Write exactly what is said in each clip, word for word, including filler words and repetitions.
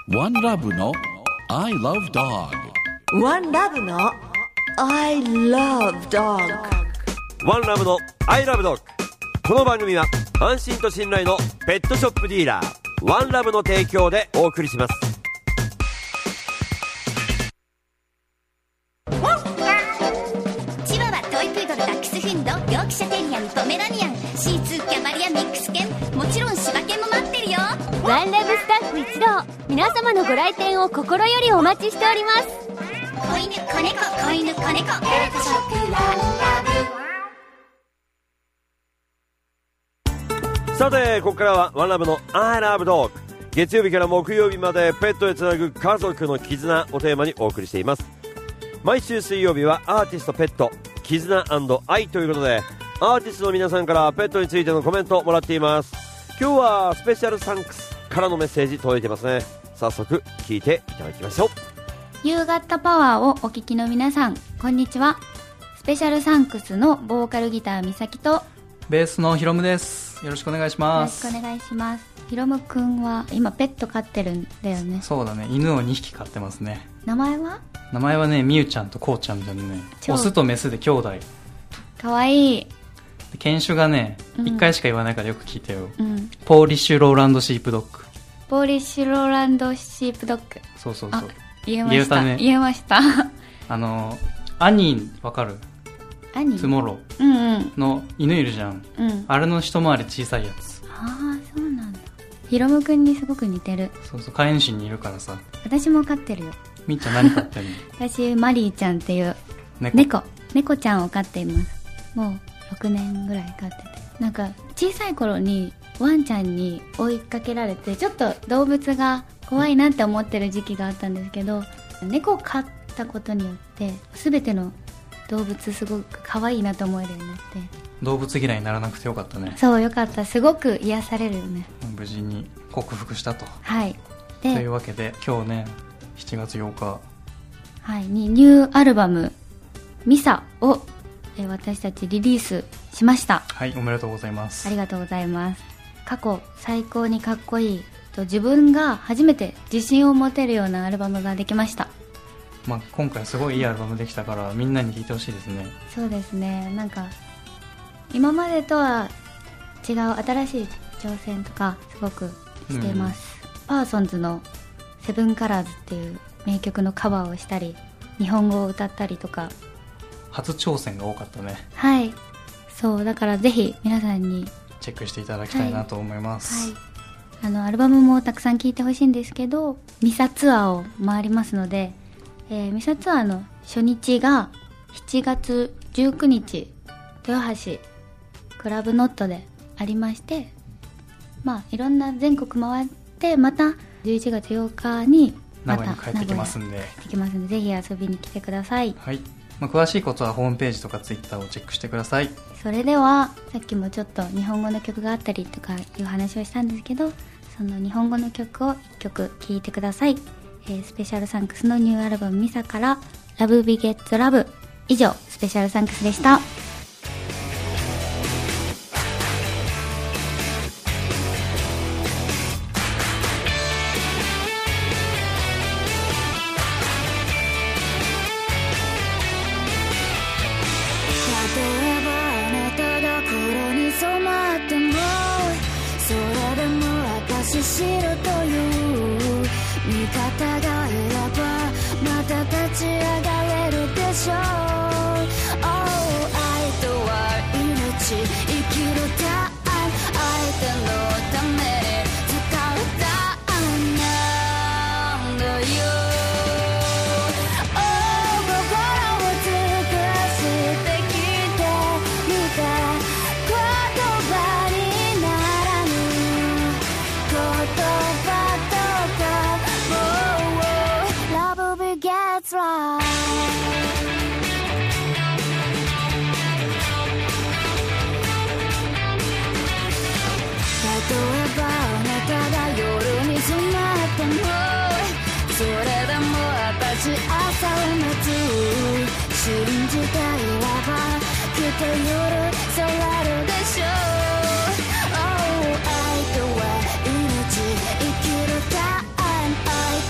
ワンラブの I love dog。 ワンラブの I love dog。 ワンラブの I love dog。 この番組は安心と信頼のペットショップディーラーワンラブの提供でお送りします。 チワワ、トイプードル、ダックスフンド、ヨークシャテリアン、ポメラニアン、シーツー、キャバリア、ミックス犬、もちろん柴犬も待ってるよ。 ワンラブスタッフ一同、皆様のご来店を心よりお待ちしております。 子犬、子猫、子犬、子猫、ペットショップワンラブ。 さてここからはワンラブの I love dog。 月曜日から木曜日までペットへつなぐ家族の絆をテーマにお送りしています。毎週水曜日はアーティスト、ペット、絆&愛ということで、アーティストの皆さんからペットについてのコメントをもらっています。今日はスペシャルサンクスからのメッセージ届いてますね。早速聞いていただきましょう。 夕方パワーをお聞きの皆さん、こんにちは。スペシャルサンクスのボーカルギターみさきとベースのひろむです。よろしくお願いします。 よろしくお願いします。ひろむくんは今ペット飼ってるんだよね。 そうだね、犬をにひき飼ってますね。 名前は名前はね、みゆちゃんとこうちゃんでね、オスとメスで兄弟。 かわいい。 犬種がね、 うん、 いっかいしか言わないからよく聞いてよ、 うん、 ポーリッシュローランドシープドッグ。 ポーリッシュローランドシープドッグ。 そうそうそう、 言えました。 言えたね。 言えましたあのアニーわかる？ アニーツモローの犬いるじゃん、うん、あれの一回り小さいやつ。 ああ、そうなんだ。ひろむくんにすごく似てる。 そうそう、飼い主にいるからさ。 私も飼ってるよ。 みっちゃん何飼ってるの？ 私マリーちゃんっていう猫猫猫ちゃんを飼っています。もうろくねんぐらい飼ってて、なんか小さい頃にワンちゃんに追いかけられて、ちょっと動物が怖いなって思ってる時期があったんですけど、猫を飼ったことによって全ての動物すごく可愛いなと思えるようになって、 動物嫌いにならなくてよかったね。 そう、よかった。すごく癒されるよね。 無事に克服したと。 はい。 でというわけで今日ね、しちがつようか、 はい、にニューアルバムミサをえ私たちリリースしました。 はい、おめでとうございます。 ありがとうございます。過去最高にかっこいいと自分が初めて自信を持てるようなアルバムができました。 まあ、今回すごいいいアルバムできたからみんなに聴いてほしいですね。 そうですね。なんか今までとは違う新しい挑戦とかすごくしています、うん、パーソンズのセブンカラーズっていう名曲のカバーをしたり、日本語を歌ったりとか、 初挑戦が多かったね。 はい、そうだからぜひ皆さんにチェックしていただきたいなと思います、 はいはい、あのアルバムもたくさん聴いてほしいんですけど、ミサツアーを回りますので、えー、ミサツアーの初日がしちがつじゅうくにち豊橋クラブノットでありまして、まあいろんな全国回って、またじゅういちがつようかにまた名古屋に帰ってきますんで、 帰ってきますんで、ぜひ遊びに来てください。 はい、まあ、詳しいことはホームページとかツイッターをチェックしてください。 それではさっきもちょっと日本語の曲があったりとかいう話をしたんですけど、その日本語の曲をいっきょく聴いてください。えー、スペシャルサンクスのニューアルバムミサからラブビゲッツラブ。以上、スペシャルサンクスでした。 白という味方がいればまた立ち上がれるでしょう、oh、愛とは命、生きるタイム、相手のために使うタイムなんだよ、oh、心を尽くしてきてみた言葉にならぬ言葉とか、oh、Love begets love。 例えばあなたが夜に染まっても、それでも私朝を待つ、信じていればきっと夜染まるでしょう、oh、愛とは命、生きるタイム、相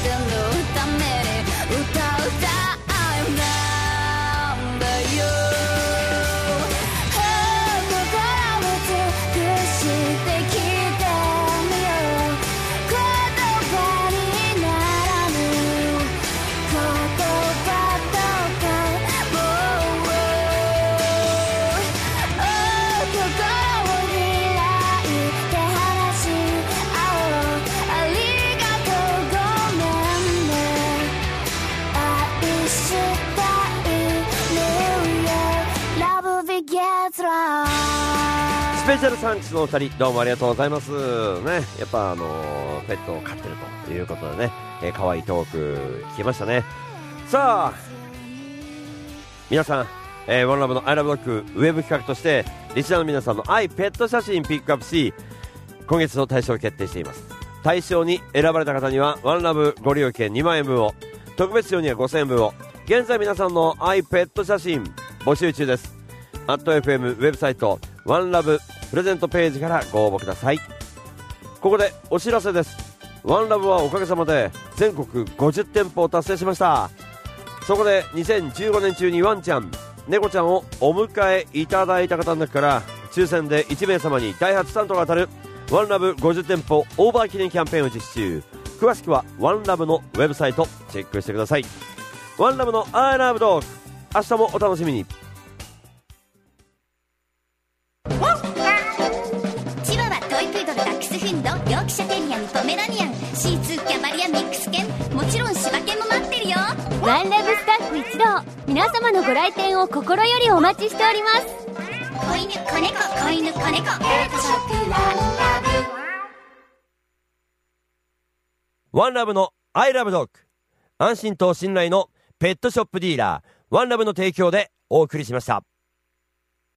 ペシャルサンクスのお二人、どうもありがとうございますね。やっぱあのー、ペットを飼ってるということでね、えー、可愛いトーク聞きましたね。さあ皆さん、えー、ワンラブの I Love Dog ウェブ企画としてリスナーの皆さんの愛ペット写真ピックアップし、今月の対象を決定しています。対象に選ばれた方にはワンラブご利用券にまんえんぶんを、特別賞にはごせんえんぶんを。現在皆さんの愛ペット写真募集中です。アット エフエム ウェブサイトワンラブプレゼントページからご応募ください。ここでお知らせです。ワンラブはおかげさまで全国ごじゅってんぽを達成しました。そこでにせんじゅうごねん中にワンちゃん、猫ちゃんをお迎えいただいた方の中から抽選でいちめいさまにダイハツサントが当たるワンラブごじゅってんぽオーバー記念キャンペーンを実施中。詳しくはワンラブのウェブサイトチェックしてください。ワンラブの I Love Dog、 明日もお楽しみに。 チワワ、トイプードル、ダックスフンド、ヨークシャテリアン、ポメラニアン、シーツー、キャバリア、ミックス犬、もちろん柴犬も待ってるよ。 ワンラブスタッフ一同、皆様のご来店を心よりお待ちしております。 子犬、子猫、子犬、子猫、ペットショップワンラブ。 ワンラブの I Love Dog、 安心と信頼のペットショップディーラーワンラブの提供でお送りしました。